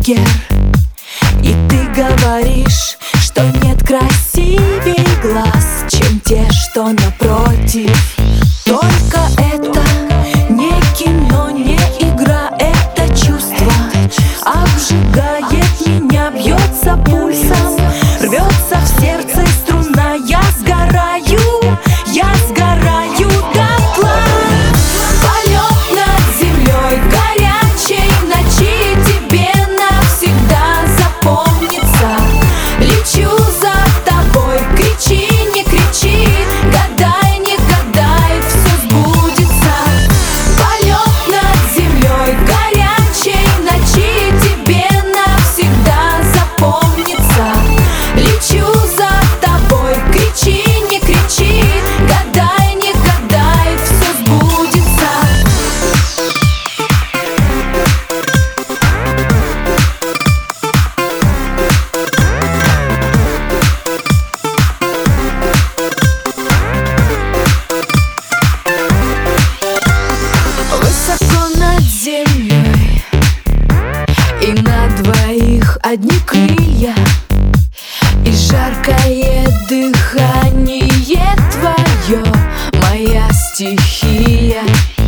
Бергер. И ты говоришь, что нет красивей глаз, чем те, что напротив. Только это не кино, не игра, это чувство обжигает меня, бьется пульсом, рвется в сердце струна. Я сгораю дотла. Полет над землей горячей ночи тебе навсегда запомнится. Лечу за тобой, кричи, не кричи, гадай, не гадай, все сбудется. Полет над землей горячей ночи тебе навсегда запомнится. Лечу за тобой, кричи, не кричи, гадай, не гадай, все сбудется. Высоко над землей, и на двоих одни крылья, и жаркое дыхание твое, моя стихия.